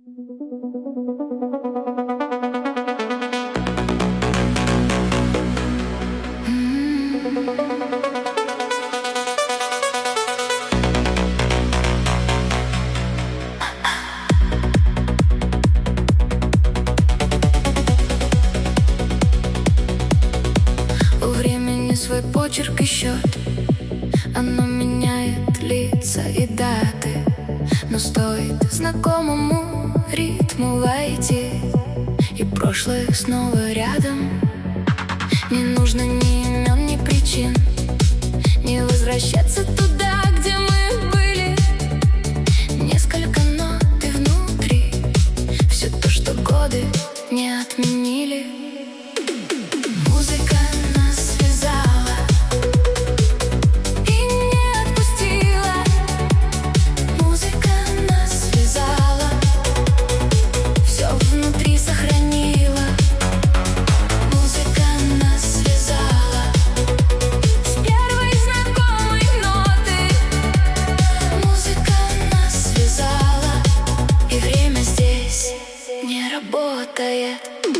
У времени свой почерк и счет, оно меняет лица и даты. Но стоит знакомому ритму войти, и прошлое снова рядом. Не нужно ни имен, ни причин, не возвращаться туда, где мы были. Несколько нот и внутри все то, что годы не отменили. Музыка нас связала и не отпустила. Музыка нас связала, все внутри сохранила. Музыка нас связала с первой знакомой ноты. Музыка нас связала, и время здесь не работает.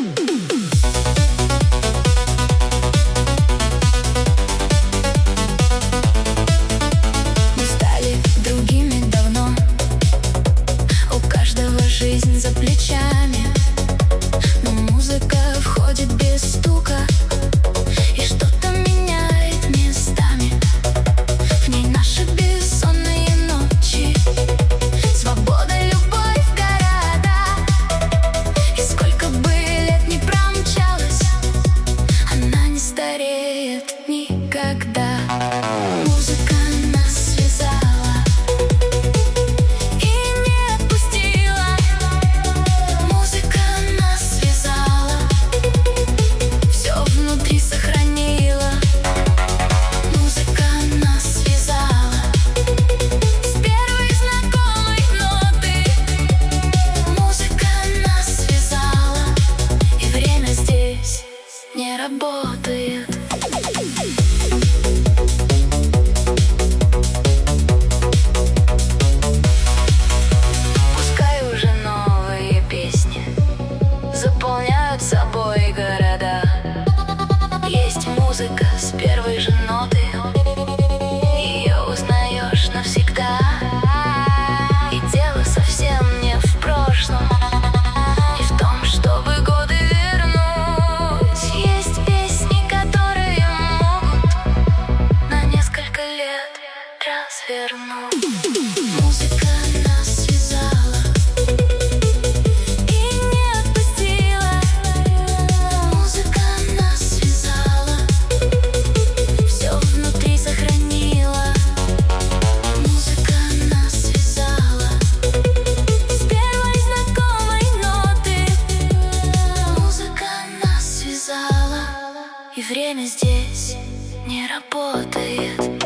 Жизнь за плечами, но музыка входит без стука и что-то меняет местами. В ней наши бессонные ночи, свобода, любовь, города. И сколько бы лет ни промчалось, она не стареет никогда. Музыка нас связала и не отпустила. Музыка нас связала, все внутри сохранила. Музыка нас связала с первой знакомой ноты. Музыка нас связала, и время здесь не работает. Пускай уже новые песни заполняют собой города. Есть музыка с первой же ноты, ее узнаешь навсегда. И дело совсем не в прошлом, не в том, чтобы годы вернуть. Есть песни, которые могут на несколько лет развернуть. Музыка нас связала и не отпустила. Музыка нас связала, все внутри сохранила. Музыка нас связала с первой знакомой ноты. Музыка нас связала, и время здесь не работает.